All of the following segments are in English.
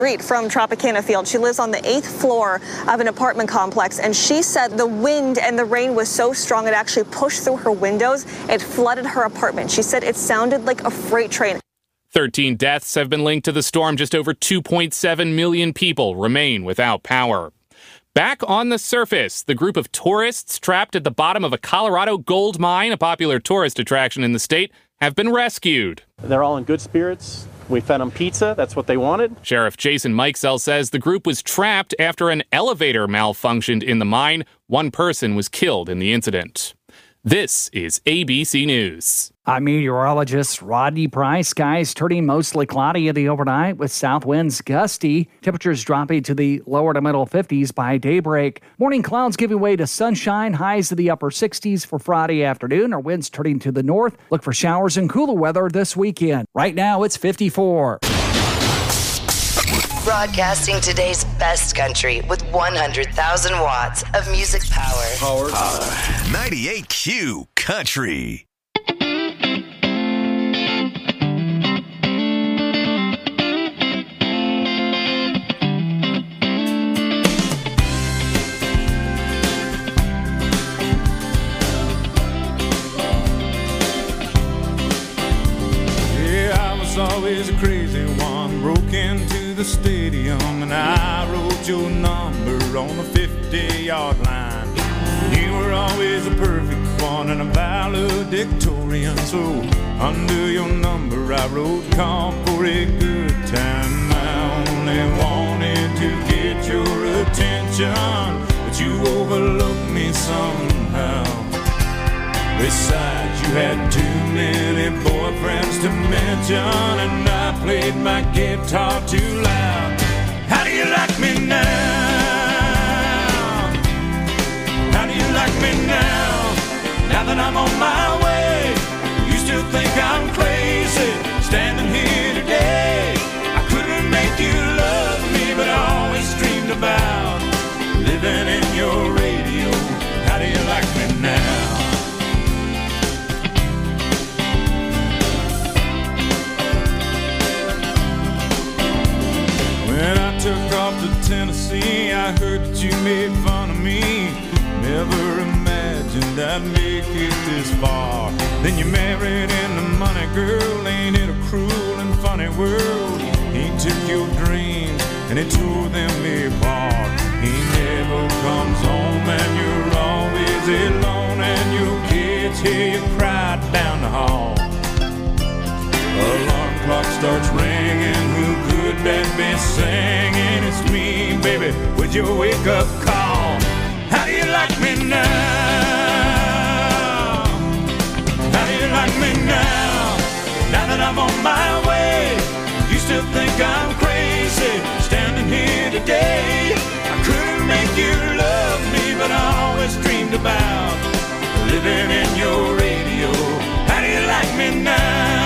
From Tropicana Field. She lives on the 8th floor of an apartment complex, and she said the wind and the rain was so strong it actually pushed through her windows. It flooded her apartment. She said it sounded like a freight train. 13 deaths have been linked to the storm. Just over 2.7 million people remain without power. Back on the surface, the group of tourists trapped at the bottom of a Colorado gold mine, a popular tourist attraction in the state, have been rescued. They're all in good spirits. We fed them pizza. That's what they wanted. Sheriff Jason Mikesell says the group was trapped after an elevator malfunctioned in the mine. One person was killed in the incident. This is ABC News. I'm meteorologist Rodney Price. Skies turning mostly cloudy in the overnight with south winds gusty. Temperatures dropping to the lower to middle 50s by daybreak. Morning clouds giving way to sunshine. Highs to the upper 60s for Friday afternoon. Our winds turning to the north. Look for showers and cooler weather this weekend. Right now it's 54. Broadcasting today's best country with 100,000 watts of music power. 98Q Country. Yeah, I was always a crazy one, broke into the stadium, and I wrote your number on the 50-yard line. You were always a perfect one and a valedictorian, so under your number I wrote call for a good time. I only wanted to get your attention, but you overlooked me somehow. Besides, you had too many boyfriends to mention, and I played my guitar too loud. How do you like me now? How do you like me now? Now that I'm on my way, you still think I'm crazy, standing here today. I couldn't make you love me, but I always dreamed about living in your radio. How do you like me now? When I took off to Tennessee, I heard that you made fun of me. Never imagined I'd make it this far. Then you married into money, girl. Ain't it a cruel and funny world? He took your dreams and he tore them apart. He never comes home and you're always alone, and your kids hear you cry down the hall. Alarm clock starts ringing, who could that be singing? It's me, baby, with your wake-up call. How do you like me now? How do you like me now? Now that I'm on my way, you still think I'm crazy, standing here today. I couldn't make you love me, but I always dreamed about living in your radio. How do you like me now?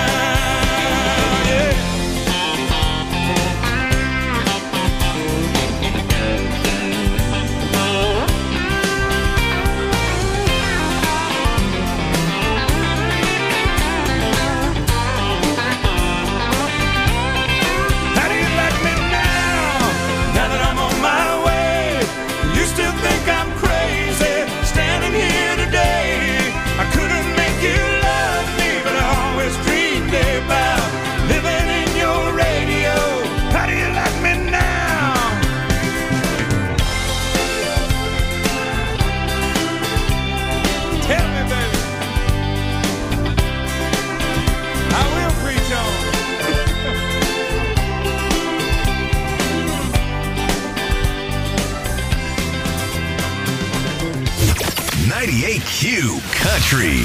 Q Country.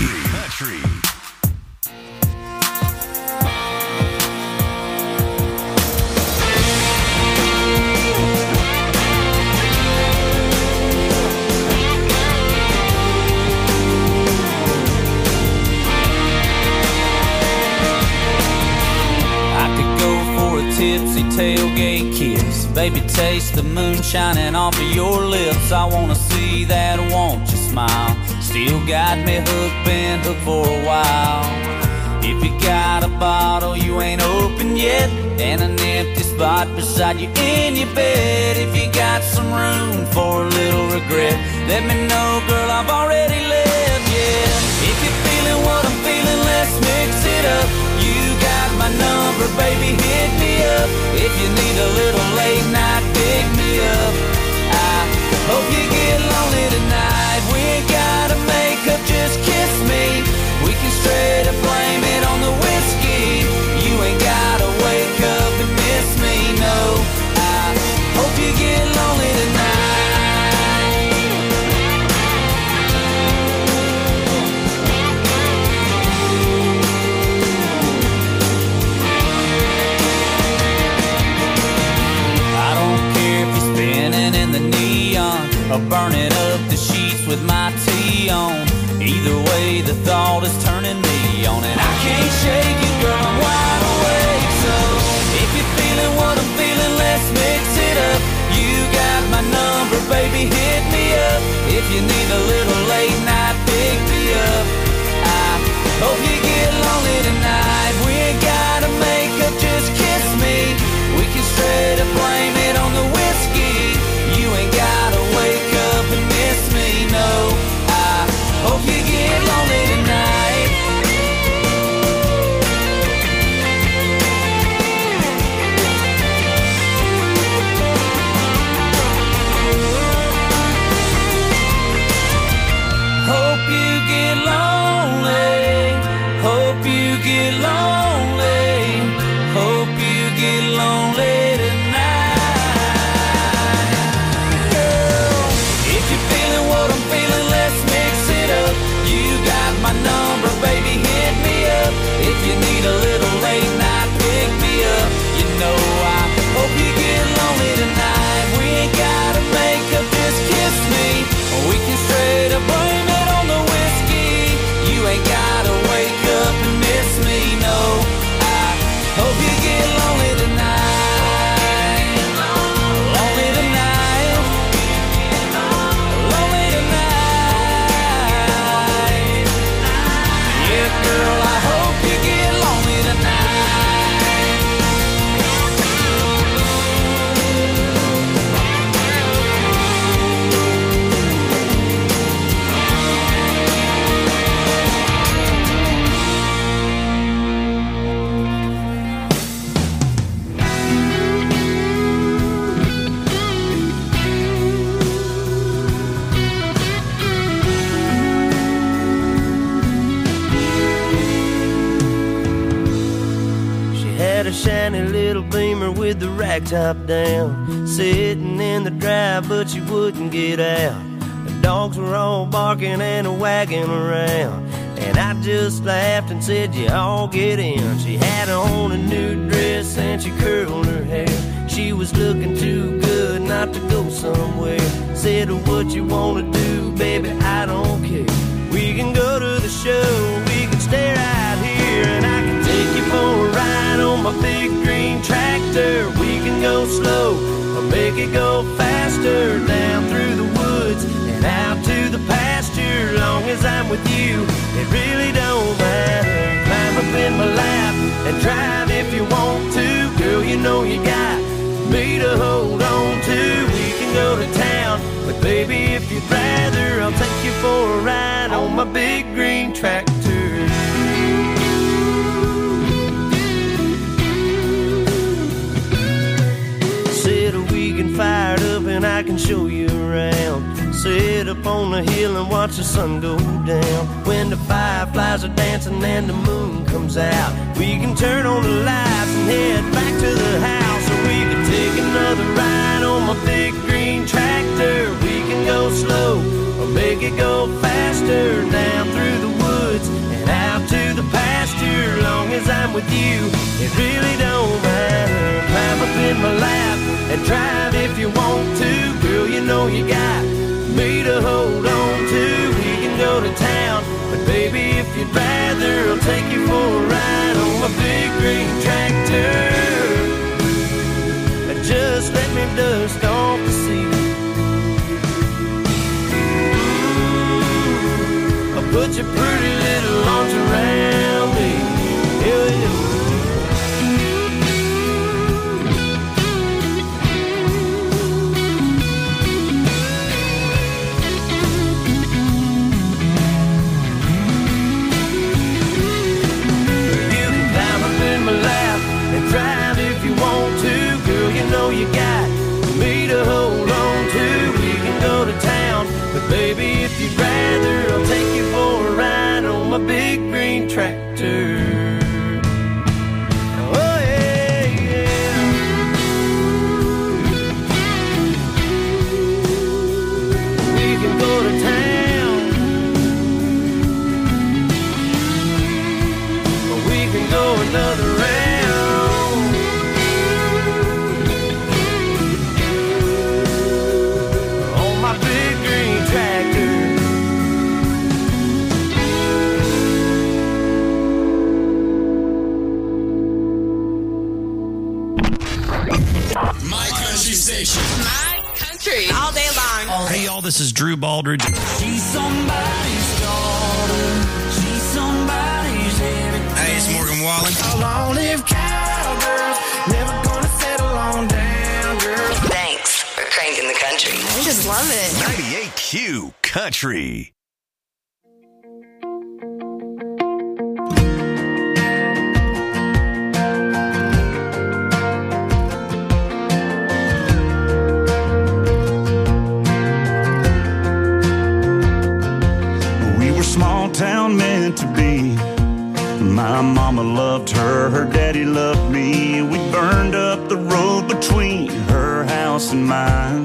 Tipsy tailgate kiss, baby, taste the moon shining off of your lips. I wanna see that, won't you smile? Still got me hooked, been hooked for a while. If you got a bottle you ain't open yet, and an empty spot beside you in your bed. If you got some room for a little regret, let me know, girl, I've already left, yeah. If you're feeling what I'm feeling, let's mix it up. You got my number, baby, hit me up. If you need a little late night, pick me up. I hope you get lonely tonight. We ain't gotta make up, just kiss me. We can straight up blame it on the whiskey. You ain't gotta wake up and miss me, no. I hope you get lonely tonight. I don't care if you're spinning in the neon or burning up the sheets with my tea on. Either way, the thought is turning me on, and I can't shake it, girl, I'm wide awake. So if you're feeling what I'm feeling, let's mix it up. You got my number, baby, hit me up. If you need a little late night, pick me up. I hope you get lonely tonight. We ain't gotta make up, just kiss me. We can straight up blame it on the whiskey. You ain't gotta wake up and miss me, no. I hope you get lonely tonight. Hope you get lonely. Hope you get lonely. Hope you get lonely tonight. Girl, if you're feeling what I'm feeling, let's mix it up. You got my number, baby, hit me up. If you need a little late night, pick me up. You know I hope you get lonely tonight. We ain't gotta make up, just kiss me. We can straight up blame it on the whiskey. You ain't gotta wake up and miss me, no. I hope you get lonely tonight. Lonely tonight. Lonely tonight. Yeah, girl, I hope you get lonely tonight. She had a shiny little Beamer with the rack top down, sitting in the drive, but she wouldn't get out. The dogs were all barking and wagging around, and I just laughed and said, you all get in. She had on a new dress and she curled her hair. She was looking too good not to go somewhere. Said, what you wanna do, baby, I don't care. We can go to the show, we can stay right here, and I can take you for a ride on my big green tractor. We can go slow or make it go faster, down through the woods and out to the pasture. Long as I'm with you, it really don't matter. Climb up in my lap and drive if you want to. Girl, you know you got me to hold on to. We can go to town, but baby, if you'd rather, I'll take you for a ride on my big green tractor. Said we can fire it up and I can show you around. Sit up on the hill and watch the sun go down. When the fireflies are dancing and the moon comes out, we can turn on the lights and head back to the house. Or we can take another ride on my big green tractor. We can go slow or make it go faster, down through the woods and out to the pasture. Long as I'm with you, it really don't matter. Climb up in my lap and drive if you want to. Girl, you know you got me to hold on to. We can go to town, but baby, if you'd rather, I'll take you for a ride on my big green tractor. Just let me dust off the seat. I'll put your pretty little arms around me. Yeah, yeah. know you got me to hold on to. We can go to town, but baby, if you'd rather, I'll take you for a ride on my big green tractor. Oh yeah, yeah. We can go to town, or we can go another round. My country. All day long. Hey, y'all, this is Drew Baldridge. She's somebody's daughter. She's somebody's everything. Hey, it's Morgan Wallen. Long live cowgirls. Never gonna settle on down, girl. Thanks for cranking the country. I just love it. 98Q Country. Small town meant to be. My mama loved her, her daddy loved me. We burned up the road between her house and mine.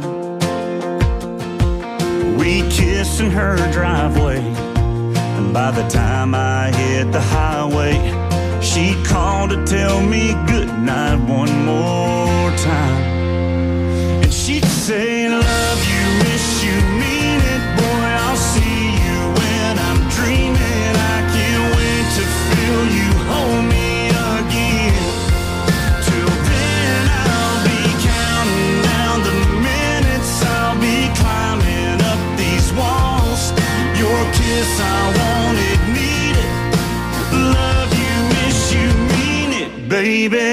We kissed in her driveway, and by the time I hit the highway, she called to tell me goodnight one more time. And she'd say, love you, miss you, mean it, boy, I'll see you when I'm dreaming. I can't wait to feel you hold me again. Till then I'll be counting down the minutes. I'll be climbing up these walls. Your kiss, I want it, need it. Love you, miss you, mean it, baby.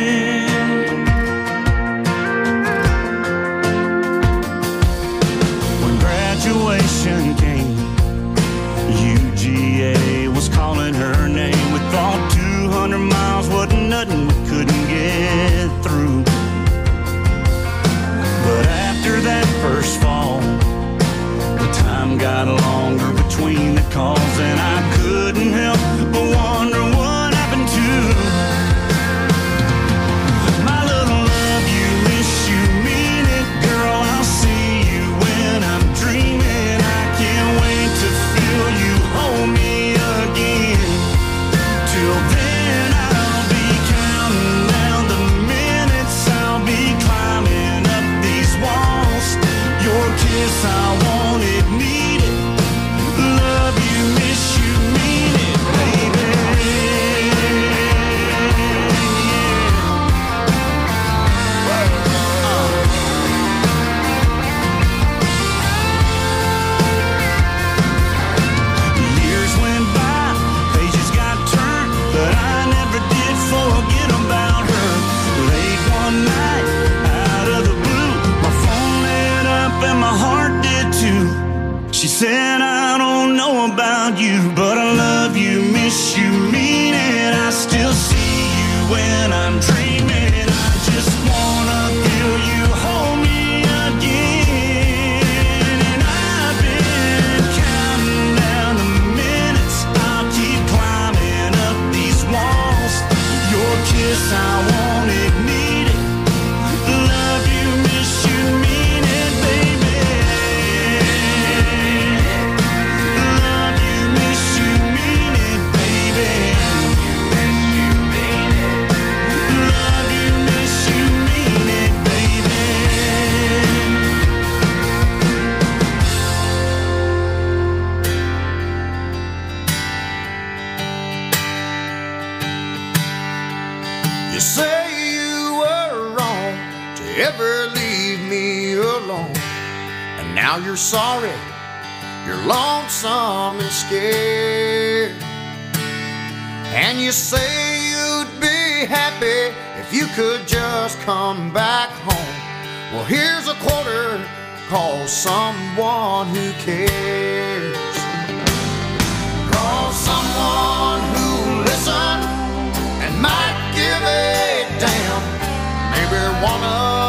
Graduation came, UGA was calling her name. We thought 200 miles wasn't nothing, we couldn't get through. But after that first fall, the time got longer between the calls, and I couldn't help but wonder what happened to my little love you, miss you, mean it, girl, I'll see you when I'm dreaming. I can't wait to feel you hold me again. Till then I'll be counting down the minutes. I'll be climbing up these walls. Your kiss, I want it, need it. Love you, miss you, mean it, baby. Years went by, pages got turned, but I never did forget about her. Late one night, out of the blue, my phone lit up and my heart did too. She said, I don't know about you, but I love you, miss you, mean it. I still see you when I'm dreaming. I just wanna feel you hold me again. And I've been counting down the minutes. I'll keep climbing up these walls. Your kiss, I want it, need it. Love you, miss you, mean it, baby. Love you, miss you, mean it, baby. Love you, miss you, mean it, baby. You say you were wrong to ever leave me alone, and now you're sorry, you're lonesome and scared. And you say you'd be happy if you could just come back home. Well, here's a quarter, call someone who cares. Call someone who'll listen and might give a damn. Maybe one of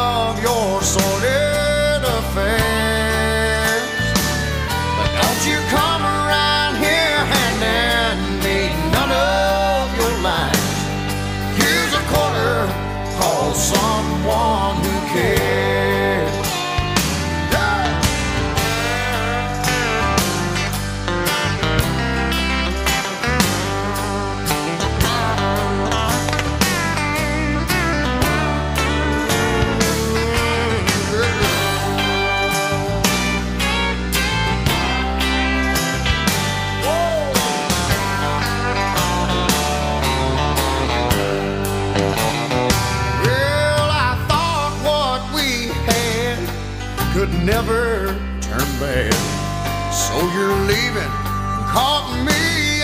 could never turn back. So you're leaving, caught me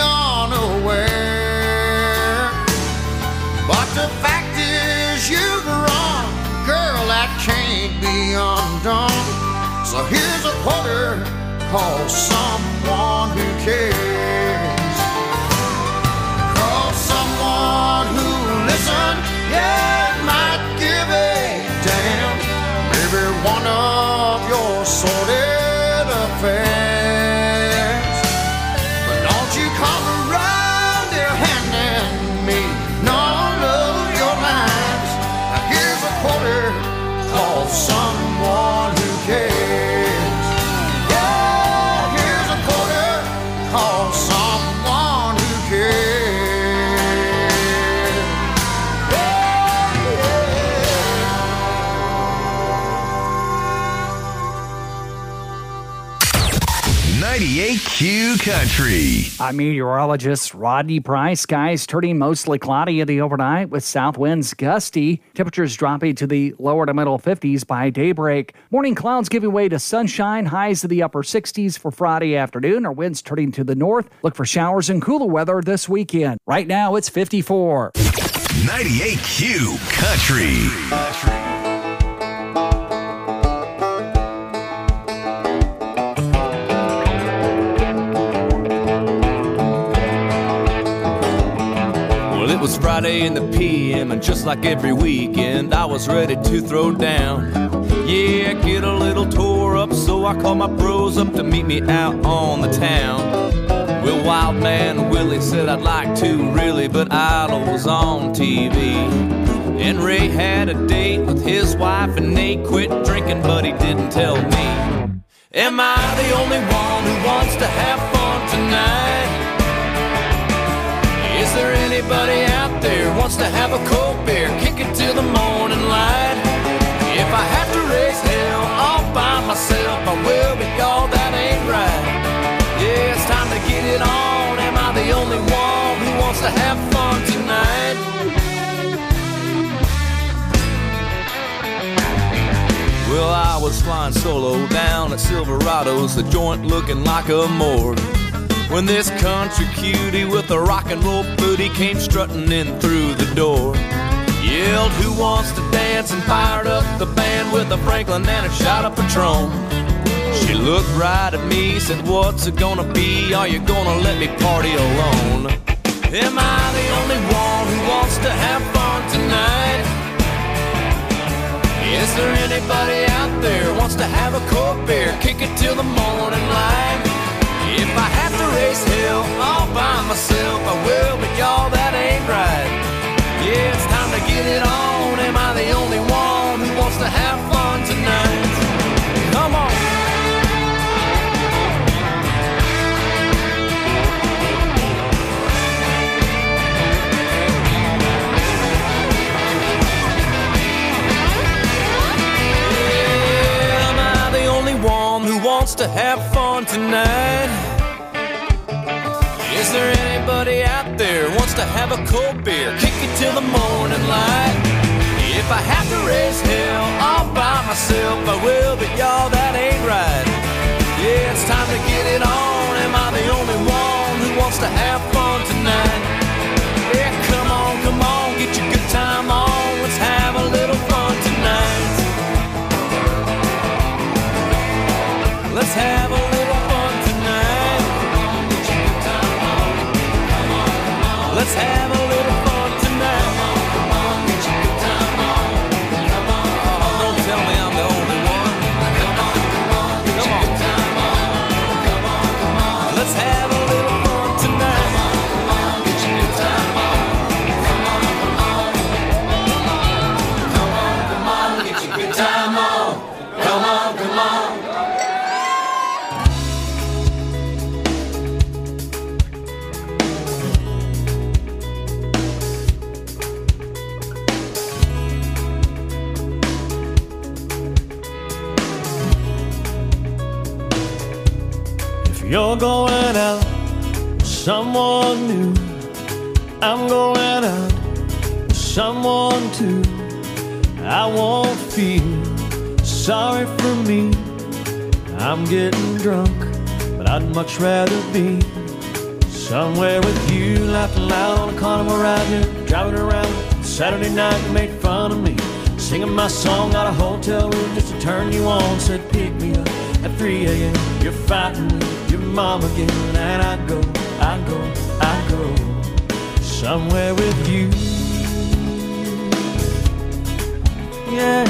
unaware. But the fact is you've run, girl, that can't be undone. So here's a quarter, call someone who cares. Call someone who'll listen, yeah, might give a damn. Maybe one of your sordid affairs. But don't you come around there handing me none of your lines. Now here's a quarter, call someone who cares. Yeah, here's a quarter, call someone who cares. 98Q Country. I'm meteorologist Rodney Price. Skies turning mostly cloudy in the overnight with south winds gusty. Temperatures dropping to the lower to middle 50s by daybreak. Morning clouds giving way to sunshine. Highs to the upper 60s for Friday afternoon. Our winds turning to the north. Look for showers and cooler weather this weekend. Right now it's 54. 98Q Country. It was Friday in the PM, and just like every weekend, I was ready to throw down. Yeah, get a little tore up, so I called my bros up to meet me out on the town. Well, Wild Man Willie said I'd like to really, but Idol was on TV. And Ray had a date with his wife, and Nate quit drinking, but he didn't tell me. Am I the only one who wants to have fun tonight? Is there anybody out there who wants to have a cold beer, kick it till the morning light? If I have to raise hell all by myself, I will, but y'all, that ain't right. Yeah, it's time to get it on. Am I the only one who wants to have fun tonight? Well, I was flying solo down at Silverado's, the joint looking like a morgue, when this country cutie with a rock and roll booty came strutting in through the door. Yelled, who wants to dance, and fired up the band with a Franklin and a shot of Patron. She looked right at me, said, what's it gonna be? Are you gonna let me party alone? Am I the only one who wants to have fun tonight? Is there anybody out there who wants to have a cold beer, kick it till the morning light? If I have to raise hell all by myself, I will, but y'all, that ain't right. Yeah, it's time to get it on. Am I the only one who wants to have fun tonight? Come on. Yeah, am I the only one who wants to have fun tonight? Is there anybody out there who wants to have a cold beer, kick it till the morning light? If I have to raise hell all by myself, I will, but y'all, that ain't right. Yeah, it's time to get it on. Am I the only one who wants to have fun tonight? Yeah, come on, get your good time on. Let's have a little fun tonight. Let's have a little fun tonight. Let's have a little fun tonight. Come on, get your good time on. Come on, don't tell me I'm the only one. Come on, get your good time on. Come on, let's have a little fun tonight. Come on, get your good time on. Come on, get your good time on. Come on. You're going out with someone new. I'm going out with someone too. I won't feel sorry for me, I'm getting drunk, but I'd much rather be somewhere with you, laughing loud on a carnival ride here, driving around Saturday night. You made fun of me, singing my song out of a hotel room just to turn you on. Said pick me up at 3 a.m. You're fighting with your mom again, and I go somewhere with you. Yeah,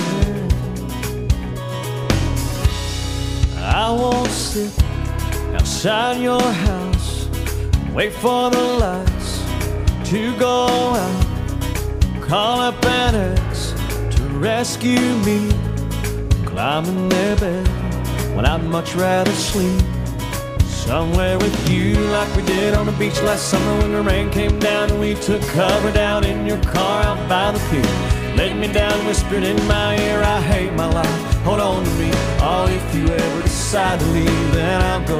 I won't sit outside your house, wait for the lights to go out, call up an ex to rescue me, climb in their bed when I'd much rather sleep somewhere with you, like we did on the beach last summer when the rain came down and we took cover down in your car out by the pier. Laid me down, whispered in my ear, I hate my life, hold on to me. Oh, if you ever decide to leave, then I'll go.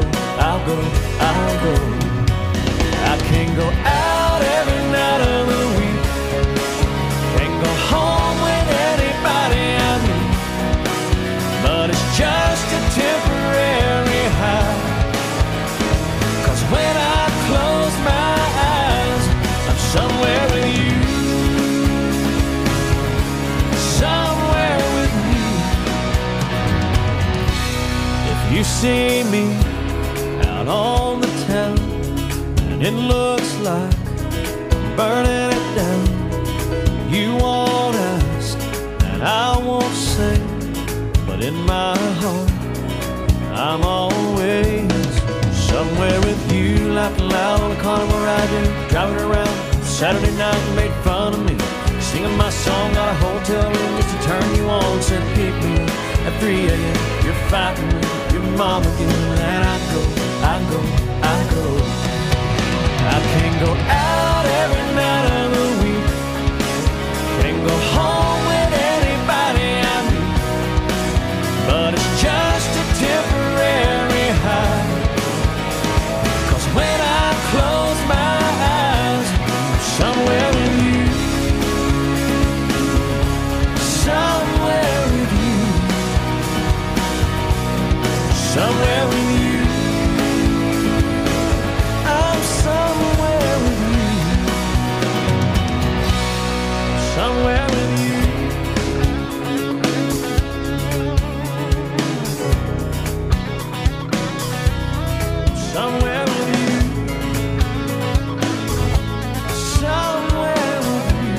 I can't go out every night of the week, can't go home with anybody I meet, but it's just a temporary high, 'cause when I close my eyes, I'm somewhere with you. Somewhere with you. If you see me out on the town and it looks like I'm burning it down, you won't ask and I won't say, but in my heart I'm always somewhere with you, laughing loud on a carnival ride here, driving around Saturday night. You made fun of me, singing my song out of a hotel room just to turn you on. Said pick me up at 3 a.m. You're fighting with your mom again, and I go. I can't go out every night of the week, can't go home with anybody I meet, but it's just a temporary high, 'cause when I close my eyes, I'm somewhere with you. Somewhere with you. Somewhere with you. I'm somewhere with you. Somewhere with you. Somewhere with you. Somewhere with you.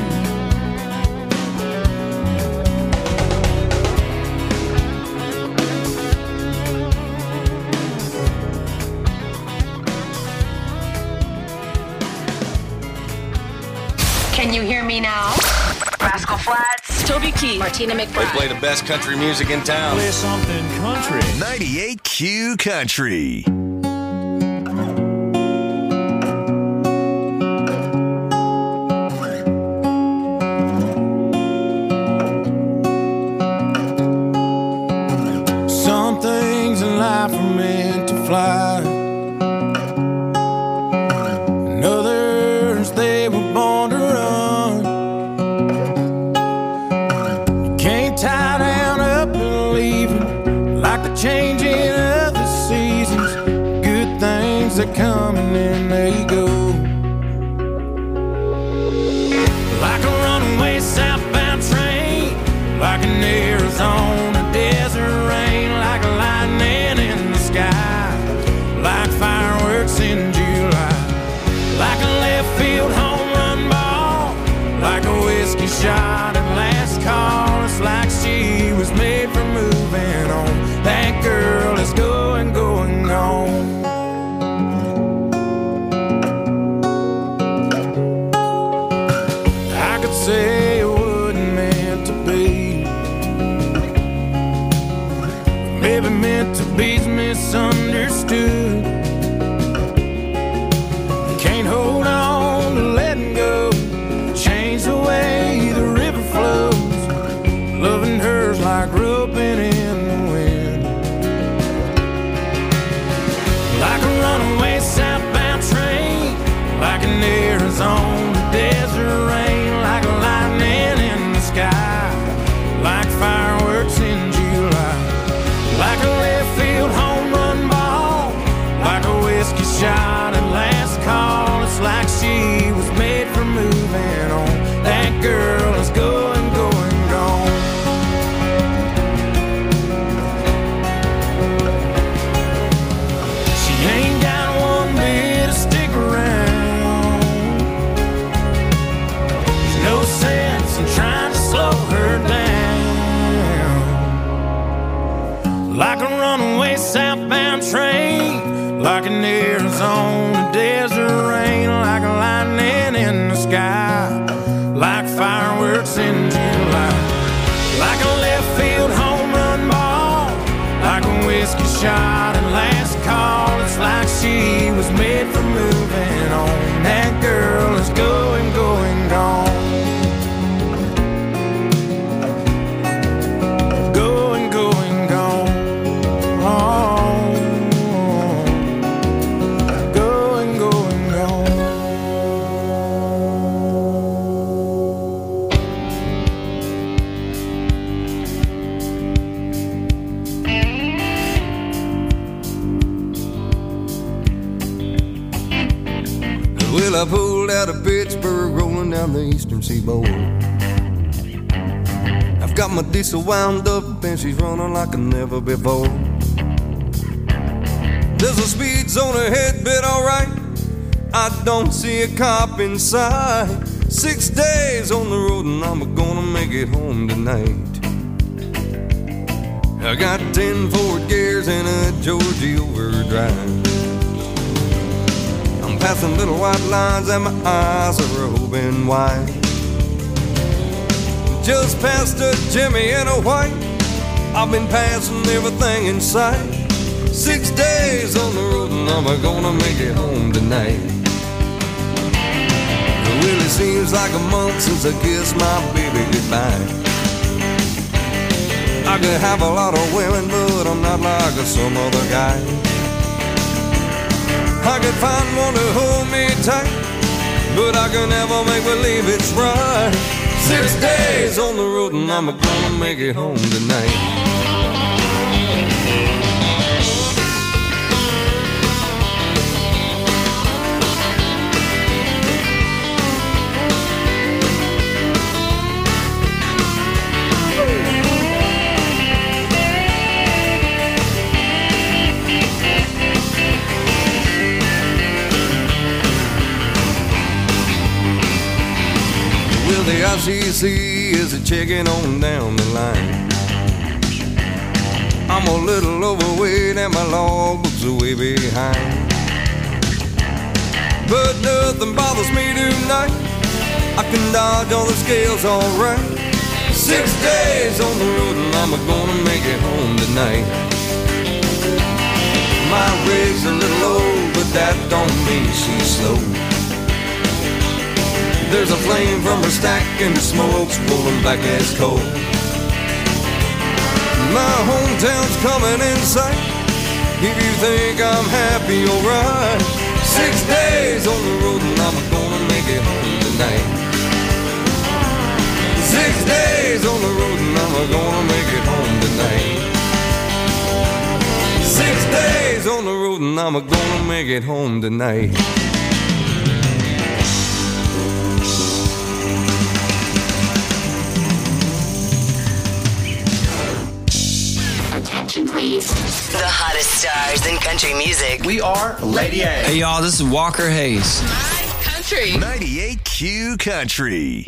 Can you hear me now? Rascal Flatts, Toby Keith, Martina They McBride. play the best country music in town. Play something country. 98Q Country. Some things in life are meant to fly, and others they were born to run. You can't tie down up and leave 'em, like the changing of the seasons. Good things that come and then they go, like a runaway southbound train, like an Arizona desert rain, like a lightning in the sky, like fireworks in July, like a left field home run ball, like a whiskey shot at last call. It's like she was made for moving on. That girl is going, going on. I could say it wasn't meant to be, maybe meant to be's misunderstood. You can't hold on to letting go, change the way the river flows. Loving her's like roping in the wind, like a runaway southbound train, like an Arizona desert rain, like a lightning in the sky, like fireworks in July. like a runaway southbound train, like an Arizona desert rain, like a lightning in the sky, like fireworks in July, like a left field home run ball, like a whiskey shot and last call. It's like she was made for moving on. That girl is going, going, gone. Going, going, gone. Going, going, gone. Well, I pulled out of Pittsburgh, rolling down the eastern seaboard. I've got my diesel wound up and she's running like a never before. There's a speed zone ahead, but alright, I don't see a cop in sight. 6 days on the road and I'm gonna make it home tonight. I got 10 forward gears and a Georgie overdrive. I'm passing little white lines and my eyes are open wide. Just past a Jimmy and a white, I've been passing everything in sight. 6 days on the road and I'm gonna make it home tonight. Well, it seems like a month since I kissed my baby goodbye. I could have a lot of women, but I'm not like some other guy. I could find one to hold me tight, but I can never make believe it's right. 6 days on the road and I'm gonna make it home tonight. The ICC is a checking on down the line. I'm a little overweight and my logbook's way behind. But nothing bothers me tonight. I can dodge all the scales alright. 6 days on the road and I'm gonna make it home tonight. My rig's a little old, but that don't mean she's slow. There's a flame from her stack and the smoke's rolling back as coal. My hometown's coming in sight. If you think I'm happy, alright. 6 days on the road and I'm gonna make it home tonight. 6 days on the road and I'm gonna make it home tonight. 6 days on the road and I'm gonna make it home tonight. Please. The hottest stars in country music. We are Lady A. Hey, y'all, this is Walker Hayes. My country. 98Q Country.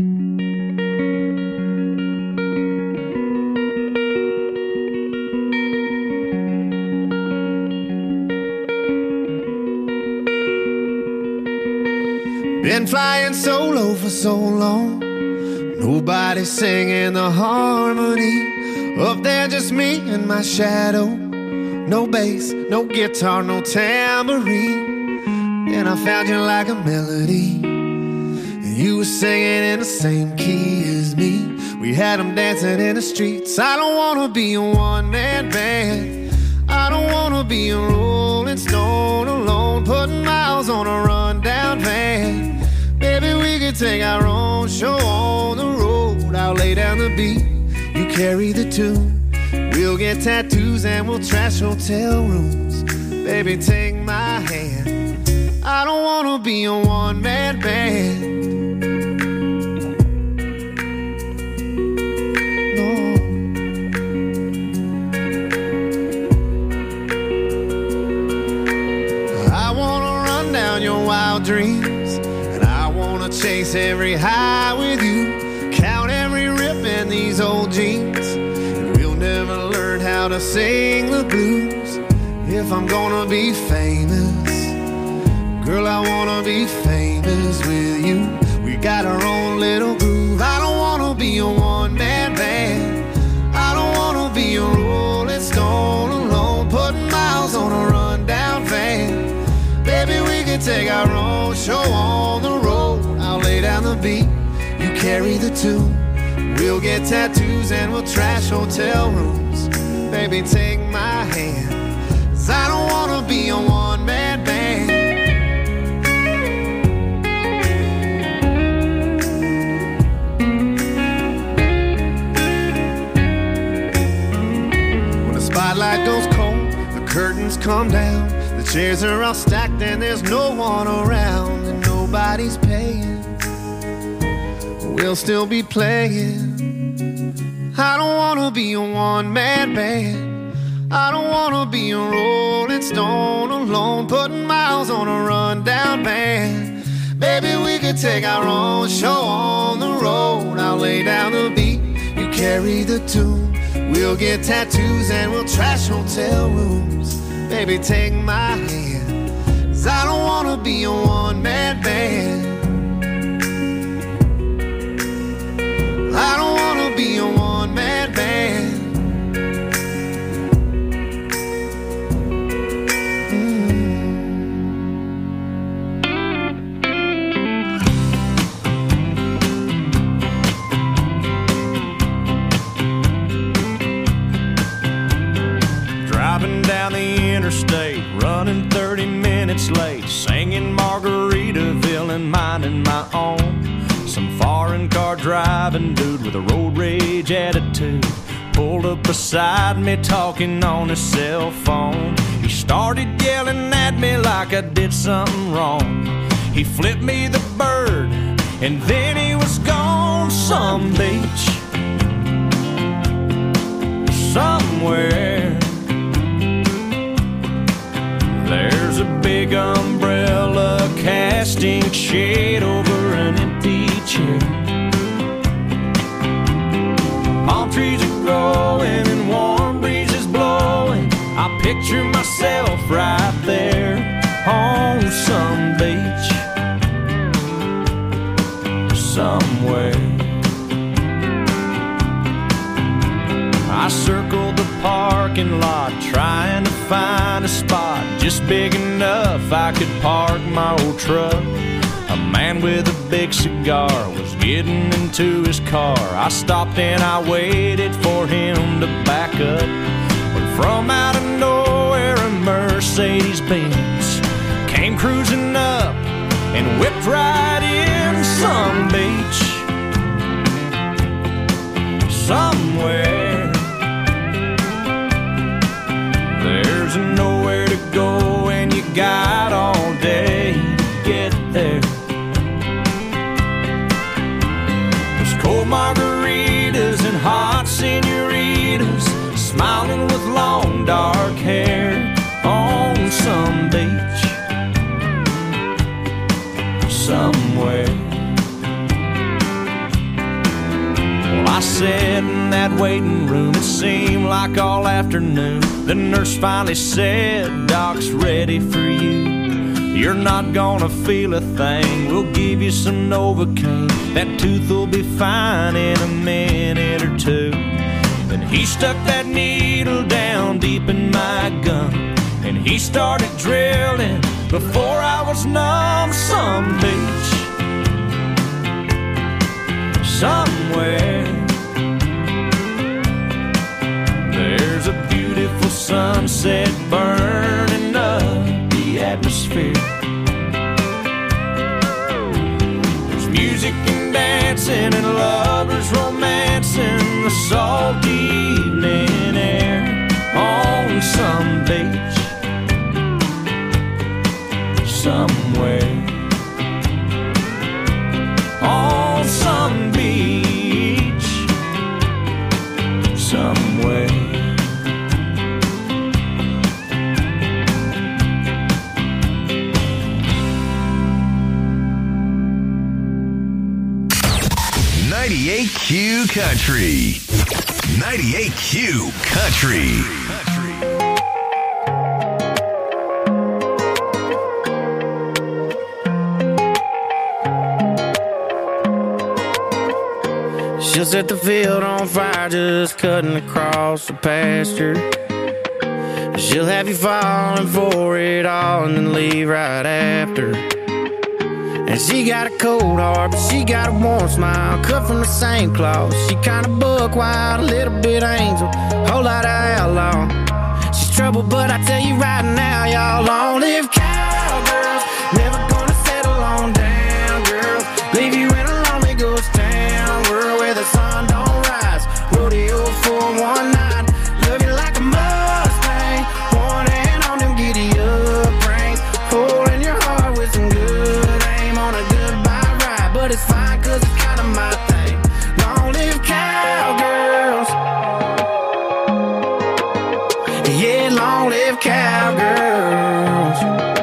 Been flying solo for so long. Nobody singing the harmony. Up there just me and my shadow. No bass, no guitar, no tambourine. And I found you like a melody. And you were singing in the same key as me. We had them dancing in the streets. I don't wanna be a one-man band. I don't wanna be a rolling stone alone, putting miles on a rundown van. Maybe we could take our own show on the road. I'll lay down the beat, you carry the tune. We'll get tattoos and we'll trash hotel rooms. Baby, take my hand. I don't wanna be a one-man band. No. I wanna run down your wild dreams, and I wanna chase every high with you. Count every rip in these old jeans. Never learned how how to sing the blues. If I'm gonna be famous, girl, I wanna be famous with you. We got our own little groove. I don't wanna be a one-man band. I don't wanna be a Rolling Stone alone, putting miles on a rundown van. Baby, we can take our own show on the road. I'll lay down the beat, you carry the tune. We'll get tattoos and we'll trash hotel rooms. Baby, take my hand, 'cause I don't wanna be a one-man band. When the spotlight goes cold, the curtains come down, the chairs are all stacked and there's no one around, and nobody's paying. We'll still be playing. I don't wanna be a one-man band. I don't wanna be a Rolling Stone alone, putting miles on a rundown van. Baby, we could take our own show on the road. I'll lay down the beat, you carry the tune. We'll get tattoos and we'll trash hotel rooms. Baby, take my hand, 'cause I don't wanna be a one-man band. I don't wanna be a one-man band. Driving down the interstate, running 30 minutes late, singing Margaritaville and minding my own. Some foreign car driving dude with a road rage attitude pulled up beside me talking on his cell phone. He started yelling at me like I did something wrong. He flipped me the bird and then he was gone. Some beach somewhere, there's a big umbrella casting shade over an empty chair. Palm trees are growing and warm breezes blowing. I picture myself right there on some beach somewhere. I circled the parking lot trying to find a spot just big enough I could park my old truck. A man with a big cigar was getting into his car. I stopped and I waited for him to back up. When from out of nowhere a Mercedes-Benz came cruising up and whipped right in. Some beach somewhere, there's nowhere to go and you got all day to get there. There's cold margaritas and hot senoritas smiling with long dark hair on some beach somewhere. Well, I sat in that waiting room, it seemed like all afternoon. The nurse finally said, "Doc's ready for you. You're not gonna feel a thing. We'll give you some Novocaine. That tooth will be fine in a minute or two." Then he stuck that needle down deep in my gum and he started drilling before I was numb. Some beach somewhere, there's a beautiful sunset burning up the atmosphere. There's music and dancing and lovers romancing the salty evening air on some beach somewhere. On some beach somewhere. 98Q Country. 98Q Country. She'll set the field on fire just cutting across the pasture. She'll have you falling for it all and then leave right after. And she got a cold heart, but she got a warm smile, cut from the same cloth. She kinda buck wild, a little bit angel, whole lot of outlaw. She's trouble, but I tell you right now, y'all, long live cowgirls. Never gonna settle on down, girls. Leave you in a lonely ghost town, world where the sun don't rise. Rodeo for one night, love you like a Mustang. One hand on them giddy up reins, hole in your heart with some good aim on a goodbye ride. But it's fine, cause it's kinda my thing. Long live cowgirls. Yeah, long live cowgirls.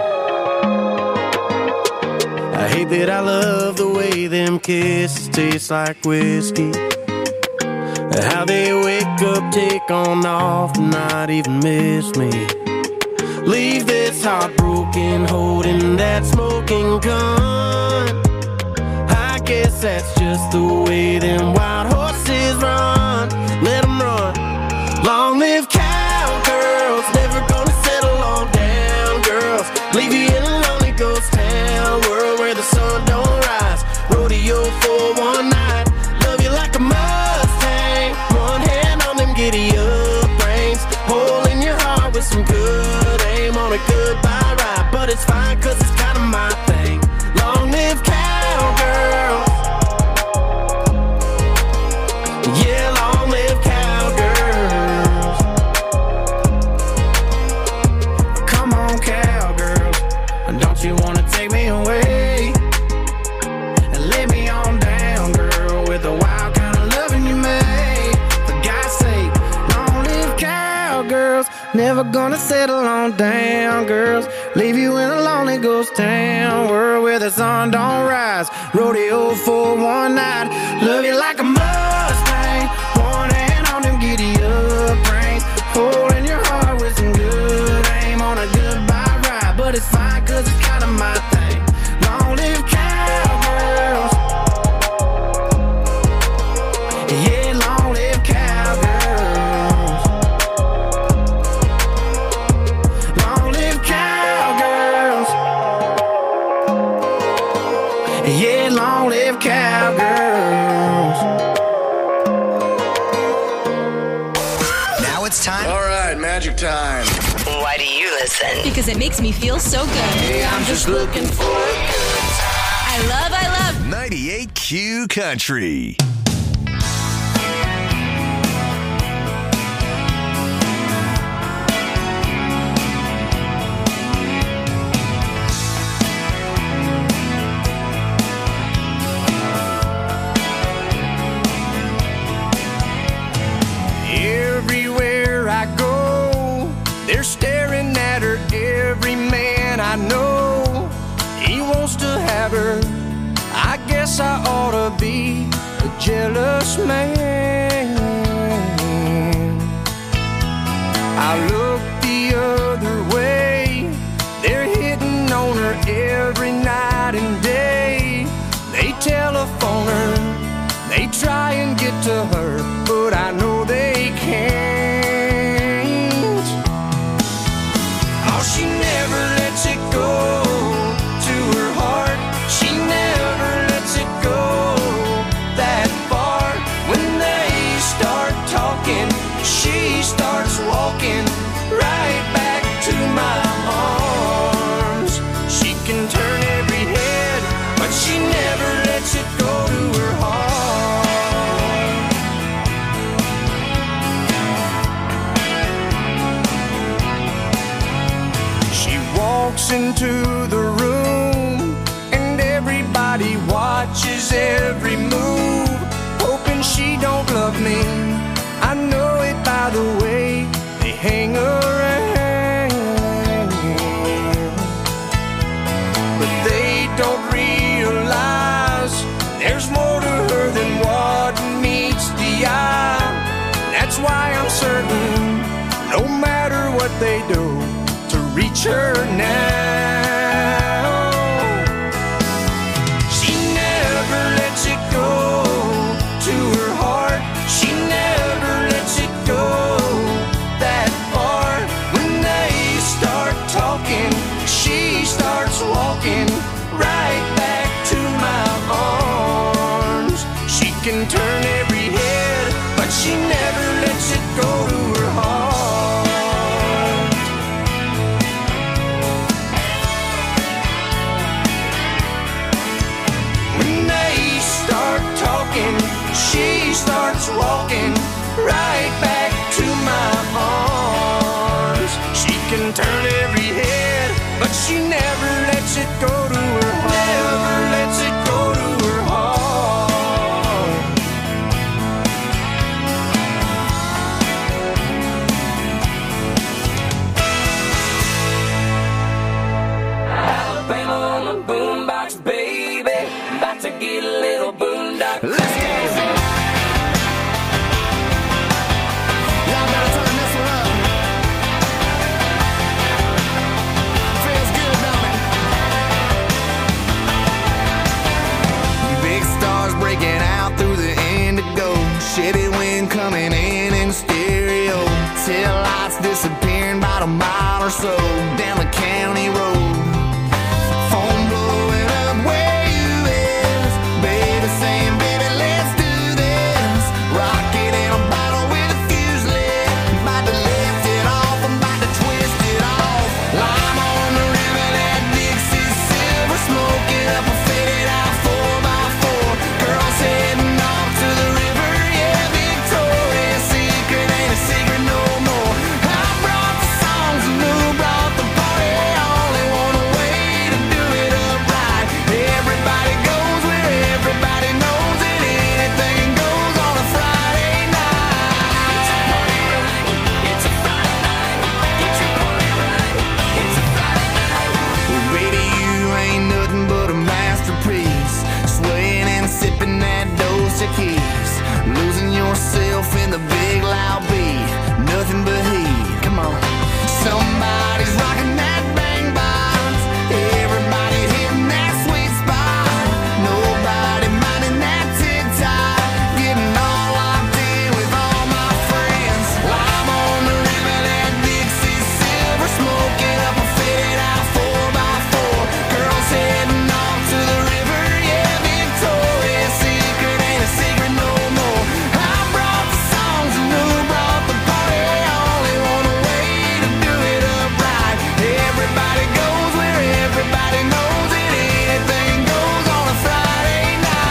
I hate that I love the way them kisses taste like whiskey. How they wake up, take on off, and not even miss me. Leave this heartbroken, holding that smoking gun. I guess that's just the way them wild horses run. Let them run. Long live cowgirls, never gonna settle on down, girls. Leave you in a lonely ghost town, world where the sun don't rise. Rodeo for one night, love you like a Mustang. One hand on them giddy up reins, hole in your heart with some good aim on a goodbye ride. But it's fine, cause it's kinda my thing. Long live cowgirls. Yeah, long live cowgirls. Come on, cowgirls, don't you wanna take me away and lay me on down, girl, with the wild kind of loving you made. For God's sake, long live cowgirls. Never gonna settle on down, girls. Leave you in a lonely ghost town, world where the sun don't rise. Rodeo for one night, love you like a Mustang. One hand on them giddy up reins, hole in your heart with some good aim on a goodbye ride. But it's fine, cause it's kinda my thing. Long live cowgirls. Yeah, long live cowgirls. Long live cowgirls. Yeah, long live cowgirls. Now it's time. All right, magic time. Why do you listen? Because it makes me feel so good. Hey, I'm just looking for a good time. I love 98Q Country. Everywhere I go, they're staring at her. Every man I know, he wants to have her. I guess I ought to be a jealous man. I look the other way, they're hitting on her every night and day. They telephone her, they try and get to her, but I know they can't. Oh, she never lets it go to her heart. She never lets it go that far. When they start talking, she starts walking right back to my arms. She can turn every head, but she never lets it go to her heart. She walks into the room and everybody watches every move, hoping she don't love me. I know it by the way they hang around, but they don't realize there's more to her than what meets the eye. That they do to reach her now. She never lets it go to her heart. She never lets it go that far. When they start talking, she starts walking right back to my arms. She can turn every head, but she never lets it go to her heart. When they start talking, she starts walking right back to my arms. She can turn every head, but she never lets it go to her heart. Never lets it go to her heart. Alabama on the boombox, baby. About to get a little boondock. Let's go. Y'all better turn this one up. Feels good, don't it? Big stars breaking out through the indigo. Shitty wind coming in stereo. Tail lights disappearing about a mile or so down the county road. Phone blowing up where you is. Baby saying, baby, let's do this. Rocket in a bottle with a fuse lit. About to lift it off, I'm about to twist it off. Lime on the river, that Dixie silver. Smoking up a faded out 4x4. Girls heading off to the river, yeah, Victoria's Secret ain't a secret no more. I brought the songs and who brought the party. Only one way to do it up right. Everybody goes where everybody knows it. Anything goes on a Friday night. It's a party night. It's a Friday night. Get your party right. It's a Friday night. Well, baby, you ain't nothing but a masterpiece. Swaying and sipping that Dos Equis. Losing yourself in the big loud beat. Nothing but heat. Come on. Somebody's rocking that bang box. Everybody's hitting that sweet spot. Nobody minding that tick-tock. Getting all locked in with all my friends. Lime on the river, that Dixie silver. Smoking up a faded out 4x4. Girls heading off to the river, yeah, Victoria's Secret ain't a secret no more. I brought the songs and who brought the party. Only one way to do it up right. Everybody goes where everybody knows it. Anything goes on a Friday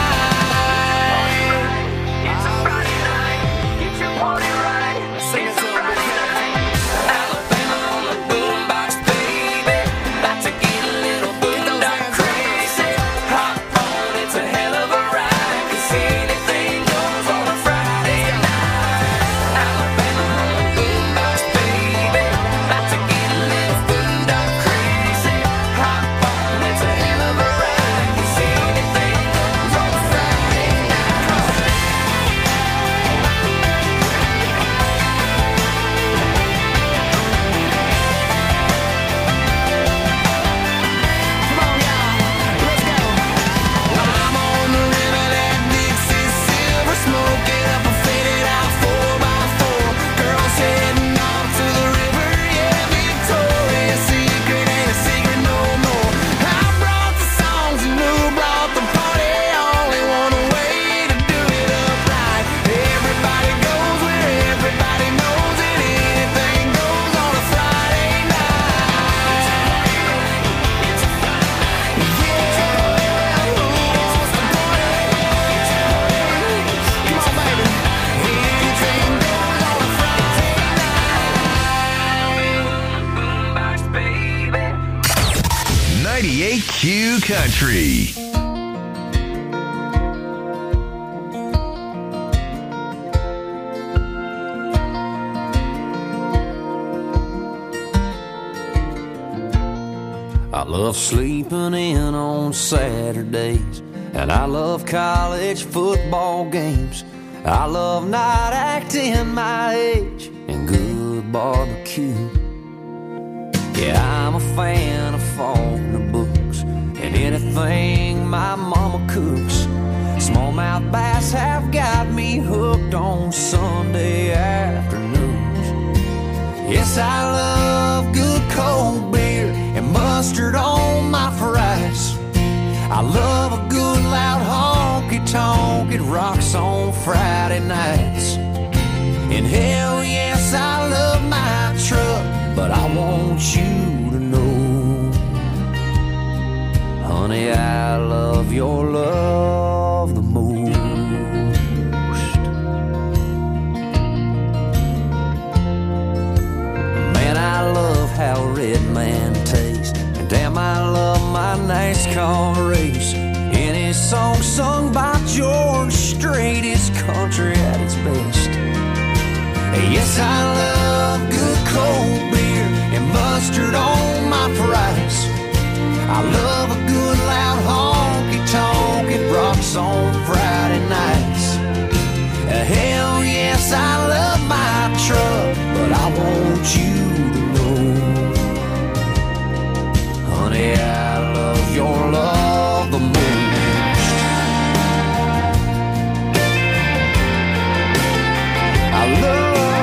night. It's a Friday night. Get your party right. Sing it to Friday night. Alabama on the boombox, baby. About to get a little boondock crazy. Hop on, it's a hell of a ride. 'Cause anything goes on a Friday night. Alabama on the boombox, baby. About to get a little boondock crazy. Hop on, it's a hell of a ride. 'Cause anything goes on a Friday night. Come on, y'all. Let's go. Lime on the river, that Dixie silver. Smoking up a faded out 4x4. Girls heading off to the river, yeah, Victoria's Secret ain't a secret no more. I brought the songs and who brought the party. Only one way to do it up right. Everybody goes where everybody knows it. Anything goes on a Friday night. It's a Friday night. Yeah, who wants to party? Come on, baby. Anything goes on a Friday night. Boombox, baby. 98Q Country. I love sleeping in on Saturdays, and I love college football games. I love not acting my age and good barbecue. Yeah, I'm a fan of Faulkner books and anything my mama cooks. Smallmouth bass have got me hooked on Sunday afternoons. Yes, I love good cold beer and mustard on my fries. I love a good loud honky-tonk, it rocks on Friday nights. And hell yes, I love my truck, but I want you to know, honey, I love your love the most. Man, I love how Red Man tastes, and damn, I love my NASCAR race. Any song sung by George Strait is country at its best. Yes, I love good cold beer and mustard on my fries. I love a good loud honky-tonk, it rocks on Friday nights. Hell yes, I love my truck, but I want you to know, honey, I love your love the most. I love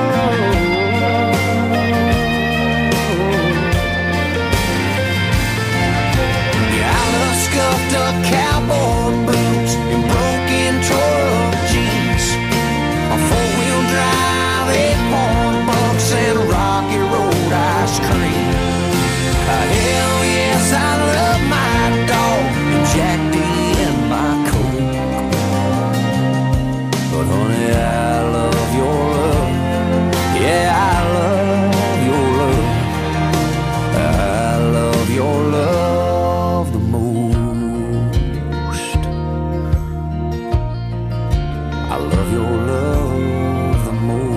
scuffed up cowboy boots and broken tore-up jeans, a four-wheel drive, 8-point bumps, and Rocky Road ice cream. Hell yes, I love my dog and Jack D and my Coke. But honey, I love your love. Yeah, I love your love. I love your love the most. I love your love the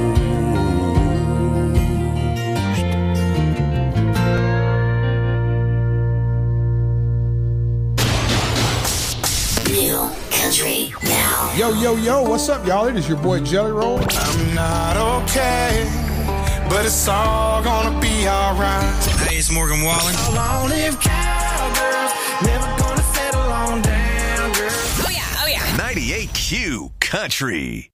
most. New country now. Yo, yo, yo, what's up, y'all? It is your boy Jelly Roll. I'm not okay, but it's all gonna be alright. Hey, it's Morgan Wallen. Long live cowgirls, never gonna settle on down, girl. Oh yeah, oh yeah. 98Q Country.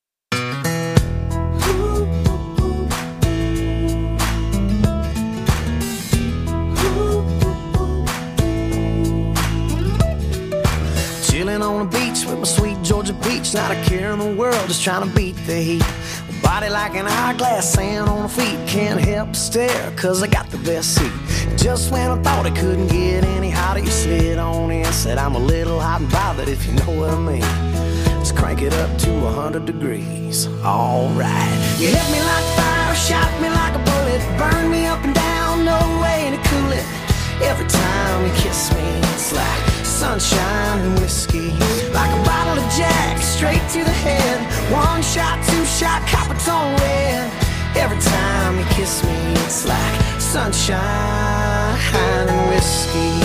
Chilling on the beach with my sweet Georgia peach, not a care in the world, just trying to beat the heat. Body like an hourglass, sand on the feet, can't help but stare, cause I got the best seat. Just when I thought it couldn't get any hotter, you slid on in, said I'm a little hot and bothered, if you know what I mean. Let's crank it up to 100 degrees, alright. You hit me like fire, shot me like a bullet, burn me up and down, no way to cool it. Every time you kiss me, it's like sunshine and whiskey, like a bottle of Jack, straight to the head. One shot, two shot, Coppertone red. Every time you kiss me, it's like sunshine and whiskey.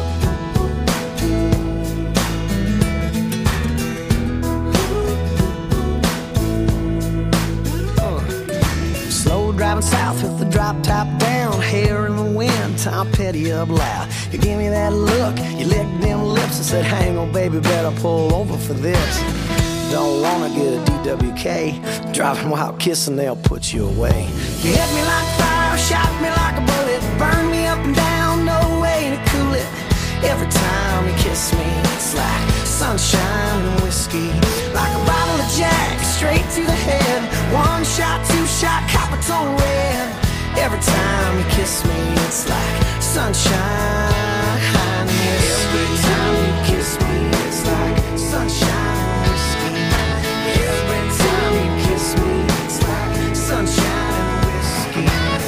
Slow driving south with the drop top down, hair in the wind, Tom Petty up loud. You give me that look, you licked them lips and said, hang on baby, better pull over for this. Don't wanna get a DWK, driving while kissing, they'll put you away. You hit me like fire, shot me like a bullet, burn me up and down, no way to cool it. Every time you kiss me, it's like sunshine and whiskey, like a bottle of Jack, straight to the head. One shot, two shot, Coppertone red. Every time you kiss me, it's like sunshine and whiskey. Every time you kiss me, it's like sunshine and whiskey. Every time you kiss me, it's like sunshine and whiskey.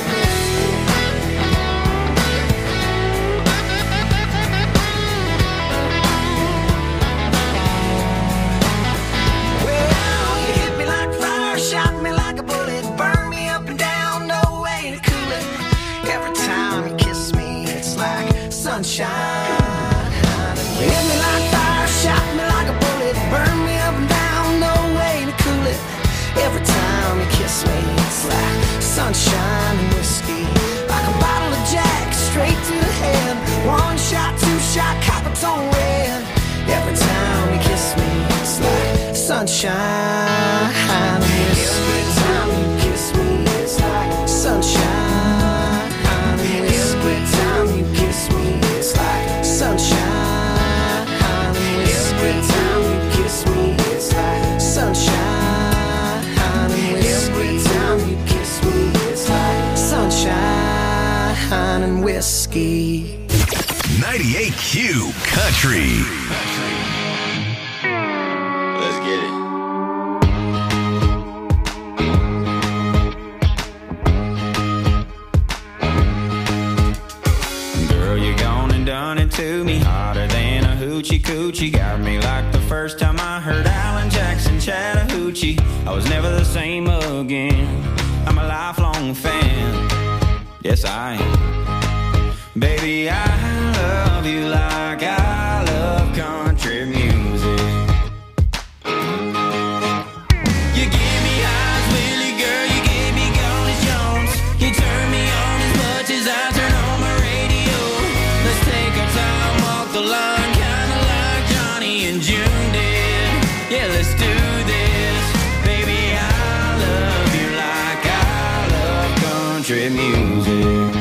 Well, you hit me like fire, shot me like a bullet, burn me up and down, no way to cool it. Every time you kiss me, it's like sunshine. You hit me like fire, shot me like a bullet, burn me up and down, no way to cool it. Every time you kiss me, it's like sunshine and whiskey, like a bottle of Jack, whiskey. 98Q Country. Let's get it. Girl, you gone and done it to me, hotter than a hoochie coochie. Got me like the first time I heard Alan Jackson Chattahoochee. I was never the same again. I'm a lifelong fan. Yes, I am. Baby, I love you like I love country music. You give me eyes, Willie, girl, you gave me Gladys Jones. You turn me on as much as I turn on my radio. Let's take our time, walk the line, kinda like Johnny and June did. Yeah, let's do this. Baby, I love you like I love country music.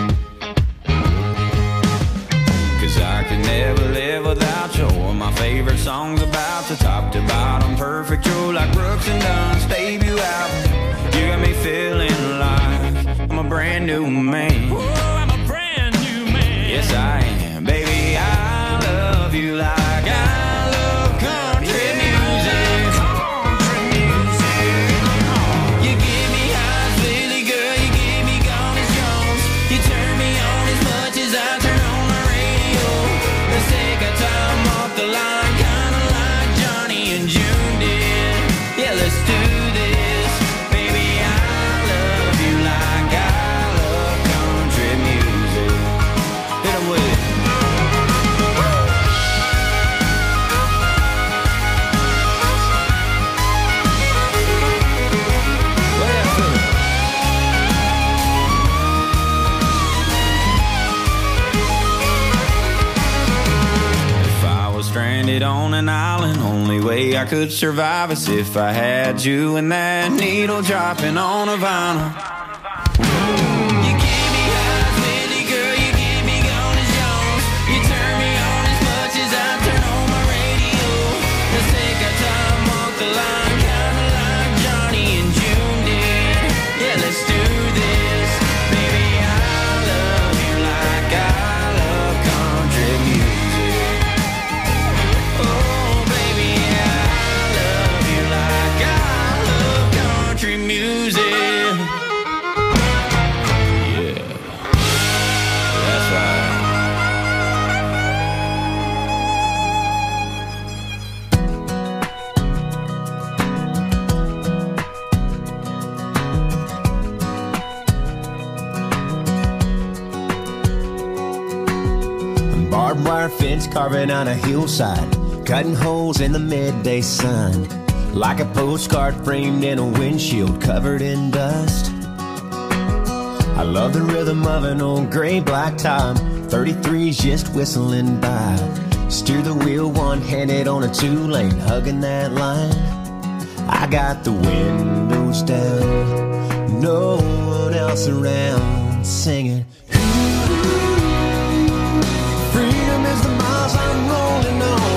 I could never live without you. My favorite songs about the top to bottom, perfect true like Brooks and Dunn's debut album. You got me feeling like I'm a brand new man. Ooh, I'm a brand new man. Yes, I am. Baby, I love you like I love country music. Country music. You give me eyes, Billy girl, you give me Gladys Jones. You turn me on as much as I turn on my radio. Let's take our time off the line, kinda like Johnny and June did. Yeah, let's do this. Baby, I love you like I love country music. Hit 'em with it. Stranded on an island, only way I could survive is if I had you and that needle dropping on a vinyl. You gave me eyes, Willie, girl, you gave me Gladys Jones. You turn me on as much as I turn on my radio. Let's take our time, walk the line, kinda like Johnny and June did. Yeah, let's do this. Baby, I love you like I love country music. Music. Yeah, that's right. Barbed wire fence carving on a hillside, cutting holes in the midday sun. Like a postcard framed in a windshield covered in dust. I love the rhythm of an old gray black top, 33's just whistling by. Steer the wheel one-handed on a two-lane, hugging that line. I got the windows down, no one else around, singing. Freedom is the miles I'm rolling on.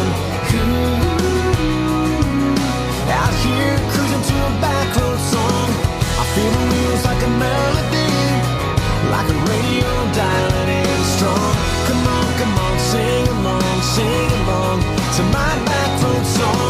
Out here cruising to a back road song. I feel the wheels like a melody, like a radio dialing in strong. Come on, sing along to my back road song.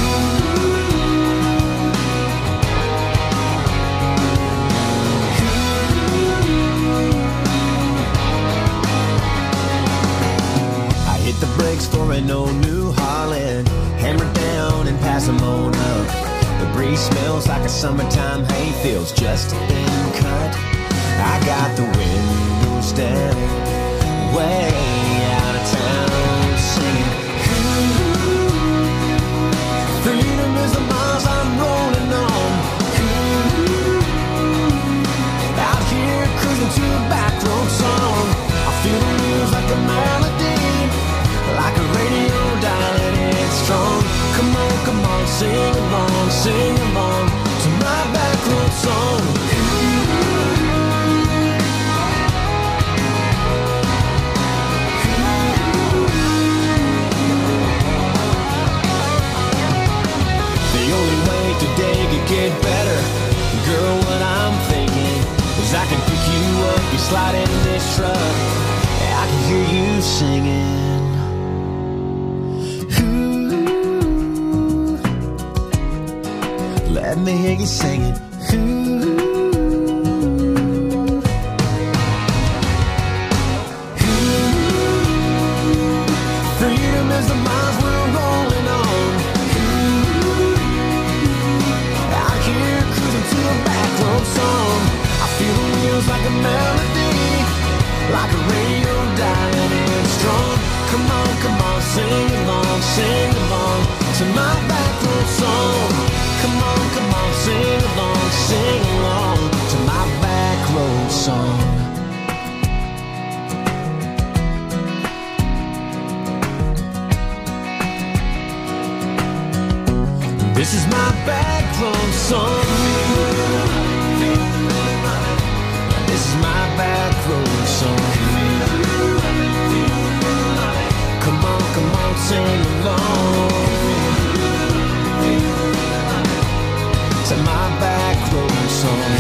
I hit the brakes for an old New Holland, hammer down and pass them on up. The breeze smells like a summertime hayfield's just been cut. I got the windows down, way out of town, singing. Freedom is the miles I'm rolling on. Out here cruising to a back road song. I feel the wheels like a melody, like a radio dialing in strong. Come on, sing along to my back road song. The only way today could get better, girl, what I'm thinking is I can pick you up, you slide in this truck, I can hear you singing. Ooh, let me hear you singing. Freedom is the miles we're rolling on. I hear cruising to a back road song. I feel the wheels like a melody, like a radio dialing in strong. Come on, sing along to my back road song. Come on, sing along to my back road song. This is my back road song. This is my back road song. Come on, sing along to my back road song.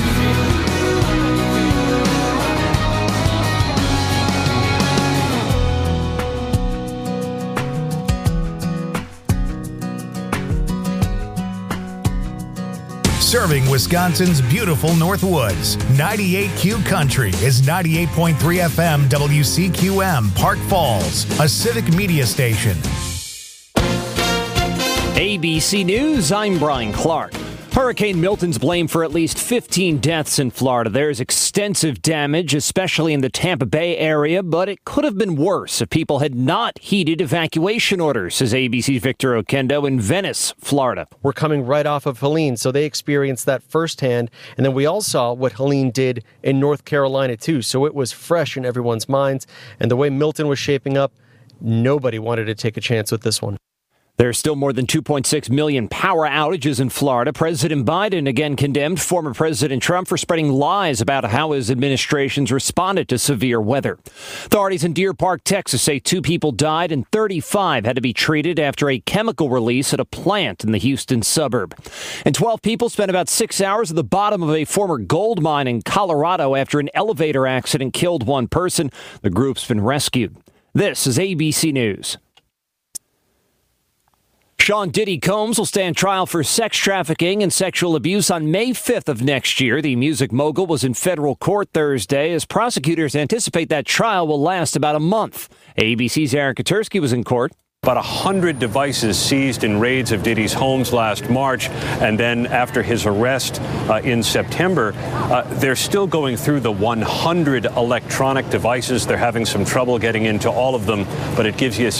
Serving Wisconsin's beautiful Northwoods. 98Q Country is 98.3 FM WCQM, Park Falls, a civic media station. ABC News, I'm Brian Clark. Hurricane Milton's blamed for at least 15 deaths in Florida. There's extensive damage, especially in the Tampa Bay area, but it could have been worse if people had not heeded evacuation orders, says ABC's Victor Oquendo in Venice, Florida. We're coming right off of Helene, so they experienced that firsthand. And then we all saw what Helene did in North Carolina, too. So it was fresh in everyone's minds. And the way Milton was shaping up, nobody wanted to take a chance with this one. There are still more than 2.6 million power outages in Florida. President Biden again condemned former President Trump for spreading lies about how his administration's responded to severe weather. Authorities in Deer Park, Texas say 2 people died and 35 had to be treated after a chemical release at a plant in the Houston suburb. And 12 people spent about 6 hours at the bottom of a former gold mine in Colorado after an elevator accident killed one person. The group's been rescued. This is ABC News. Sean Diddy Combs will stand trial for sex trafficking and sexual abuse on May 5th of next year. The music mogul was in federal court Thursday as prosecutors anticipate that trial will last about a month. ABC's Aaron Katersky was in court. About 100 devices seized in raids of Diddy's homes last March, and then after his arrest in September, they're still going through the 100 electronic devices. They're having some trouble getting into all of them, but it gives you a